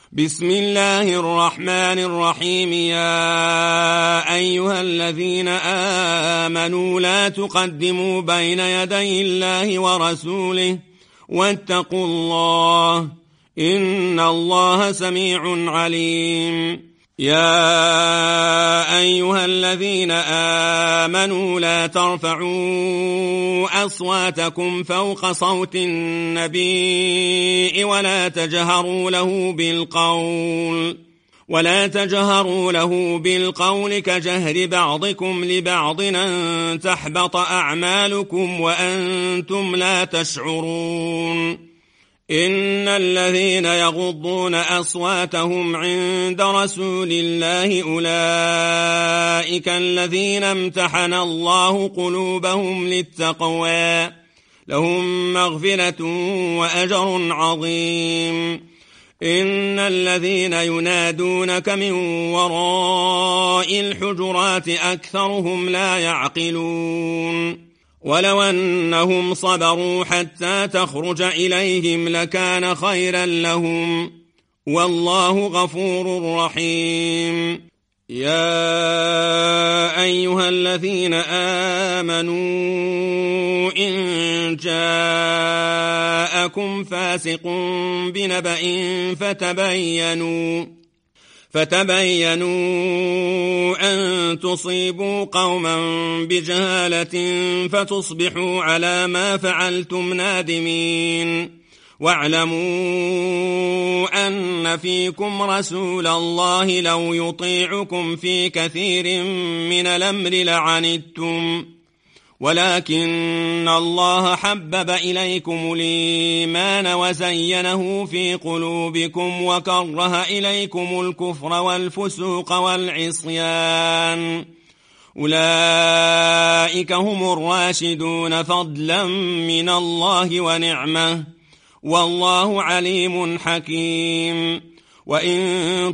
بسم الله الرحمن الرحيم. يا أيها الذين آمنوا لا تقدموا بين يدي الله ورسوله واتقوا الله إن الله سميع عليم. يا أيها الذين آمنوا لا ترفعوا أصواتكم فوق صوت النبي ولا تجهروا له بالقول كجهر بعضكم لبعض أن تحبط أعمالكم وأنتم لا تشعرون. إن الذين يغضون أصواتهم عند رسول الله أولئك الذين امتحن الله قلوبهم للتقوى لهم مغفرة وأجر عظيم. إن الذين ينادونك من وراء الحجرات أكثرهم لا يعقلون. ولو أنهم صبروا حتى تخرج إليهم لكان خيرا لهم والله غفور رحيم. يا أيها الذين آمنوا إن جاءكم فاسق بنبأ فتبينوا أن تصيبوا قوما بجهالة فتصبحوا على ما فعلتم نادمين. واعلموا أن فيكم رسول الله لو يطيعكم في كثير من الأمر لعنتم ولكن الله حبب إليكم الإيمان وزينه في قلوبكم وكره إليكم الكفر والفسوق والعصيان أولئك هم الراشدون فضلا من الله ونعمة والله عليم حكيم. وإن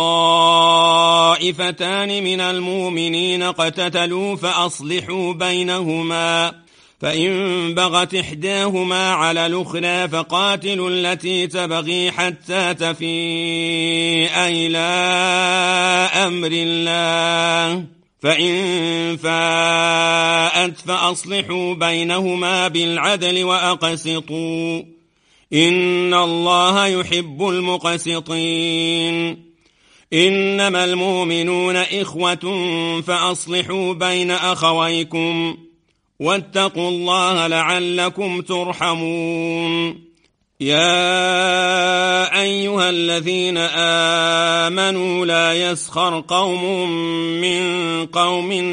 طائفتان من المؤمنين اقتتلوا فأصلحوا بينهما فإن بغت إحداهما على الأخرى فقاتلوا التي تبغي حتى تفيء إلى أمر الله فإن فاءت فأصلحوا بينهما بالعدل وأقسطوا إن الله يحب المقسطين. إنما المؤمنون إخوة فأصلحوا بين أخويكم واتقوا الله لعلكم ترحمون. يا أيها الذين آمنوا لا يسخر قوم من قوم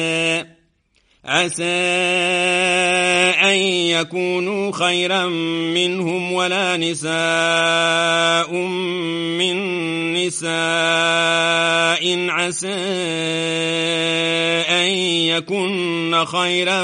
عسى أن يكونوا خيرا منهم ولا نساء من نساء عسى أن يكن خيرا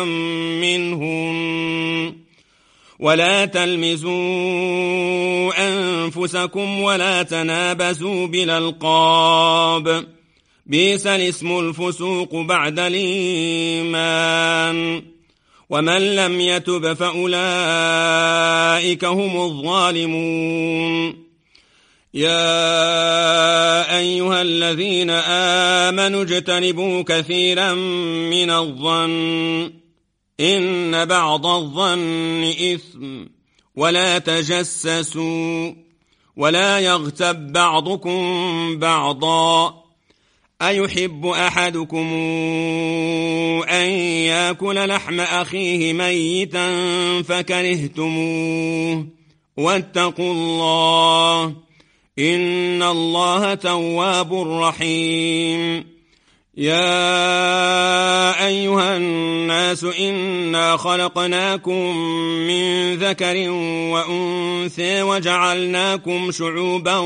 منهم ولا تلمزوا أنفسكم ولا تنابزوا بالألقاب بئس الاسم الفسوق بعد الإيمان ومن لم يتب فأولئك هم الظالمون. يا أيها الذين آمنوا اجتنبوا كثيرا من الظن إن بعض الظن إثم ولا تجسسوا ولا يغتب بعضكم بعضا أيحب أحدكم أن يأكل لحم أخيه ميتا فكرهتموه واتقوا الله إن الله تواب رحيم. يا أيها الناس إنا خلقناكم من ذكر وأنثى وجعلناكم شعوبا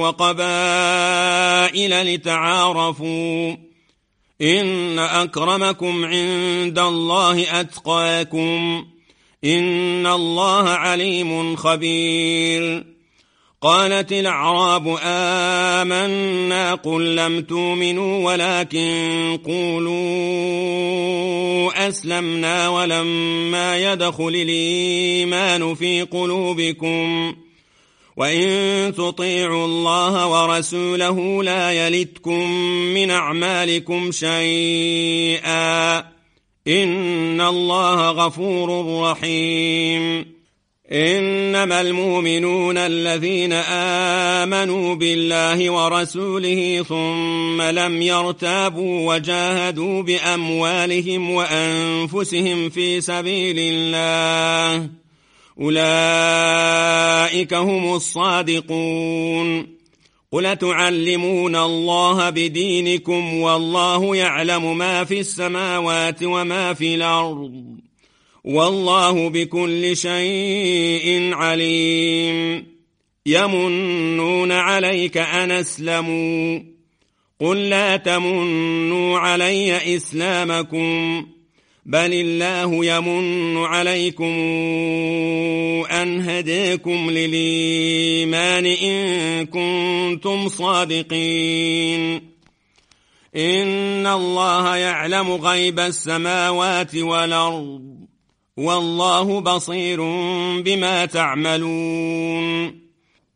وقبائل لتعارفوا إن أكرمكم عند الله أتقاكم إن الله عليم خبير. قالت الأعراب آمنا قل لم تؤمنوا ولكن قولوا أسلمنا ولما يدخل الإيمان في قلوبكم وإن تطيعوا الله ورسوله لا يلتكم من أعمالكم شيئا إن الله غفور رحيم إنما المؤمنون الذين آمنوا بالله ورسوله ثم لم يرتابوا وجاهدوا بأموالهم وأنفسهم في سبيل الله أولئك هم الصادقون قل تعلمون الله بدينكم والله يعلم ما في السماوات وما في الأرض والله بكل شيء عليم يمنون عليك أن أسلموا قل لا تمنوا علي إسلامكم بل الله يمن عليكم أن هداكم للإيمان إن كنتم صادقين إن الله يعلم غيب السماوات والأرض والله بصير بما تعملون